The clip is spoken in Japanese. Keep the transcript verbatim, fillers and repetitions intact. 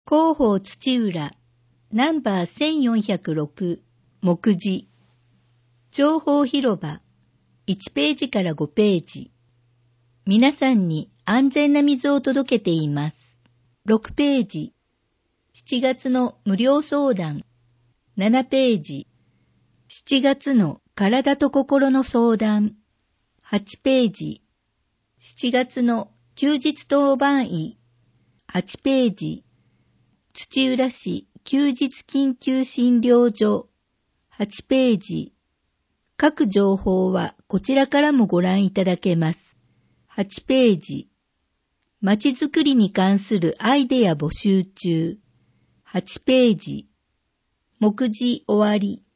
広報土浦ナンバーせんよんひゃくろく目次情報広場いちページからごページ皆さんに安全な水を届けていますろくページしちがつの無料相談ななページしちがつの体と心の相談はちページしちがつの休日当番医はちページ土浦市休日緊急診療所はちページ各情報はこちらからもご覧いただけますはちページまちづくりに関するアイデア募集中はちページ目次終わり